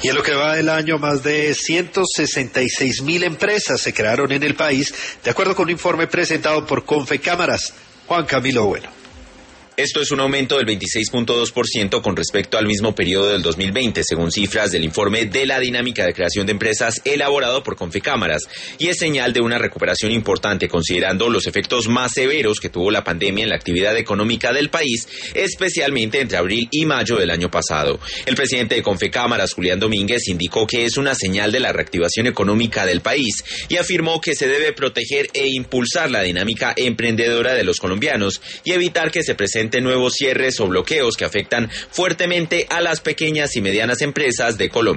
Y en lo que va del año, más de 166.000 empresas se crearon en el país, de acuerdo con un informe presentado por Confecámaras. Juan Camilo Bueno. Esto es un aumento del 26.2% con respecto al mismo periodo del 2020, según cifras del informe de la dinámica de creación de empresas elaborado por Confecámaras, y es señal de una recuperación importante considerando los efectos más severos que tuvo la pandemia en la actividad económica del país, especialmente entre abril y mayo del año pasado. El presidente de Confecámaras, Julián Domínguez, indicó que es una señal de la reactivación económica del país y afirmó que se debe proteger e impulsar la dinámica emprendedora de los colombianos y evitar que se presenten nuevos cierres o bloqueos que afectan fuertemente a las pequeñas y medianas empresas de Colombia.